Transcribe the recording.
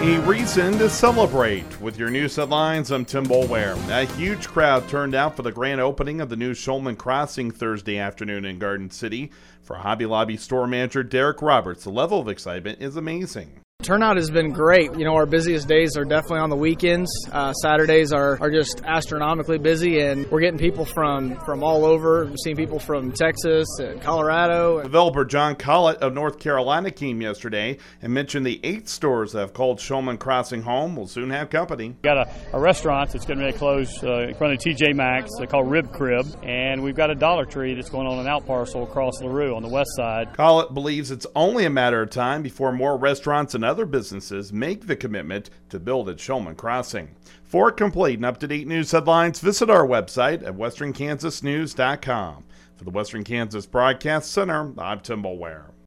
A reason to celebrate. With your news headlines, I'm Tim Boulware. A huge crowd turned out for the grand opening of the new Shulman Crossing Thursday afternoon in Garden City. For Hobby Lobby store manager Derek Roberts, the level of excitement is amazing. Turnout has been great. You know, our busiest days are definitely on the weekends. Saturdays are just astronomically busy, and we're getting people from all over. We're seeing people from Texas and Colorado. Developer John Collett of North Carolina came yesterday and mentioned the 8 stores that have called Shulman Crossing home will soon have company. We've got a restaurant that's going to be closed in front of TJ Maxx. They call Rib Crib, and we've got a Dollar Tree that's going on an out parcel across LaRue on the west side. Collett believes it's only a matter of time before more restaurants and other businesses make the commitment to build at Shulman Crossing. For complete and up-to-date news headlines, visit our website at westernkansasnews.com. For the Western Kansas Broadcast Center, I'm Tim Boulware.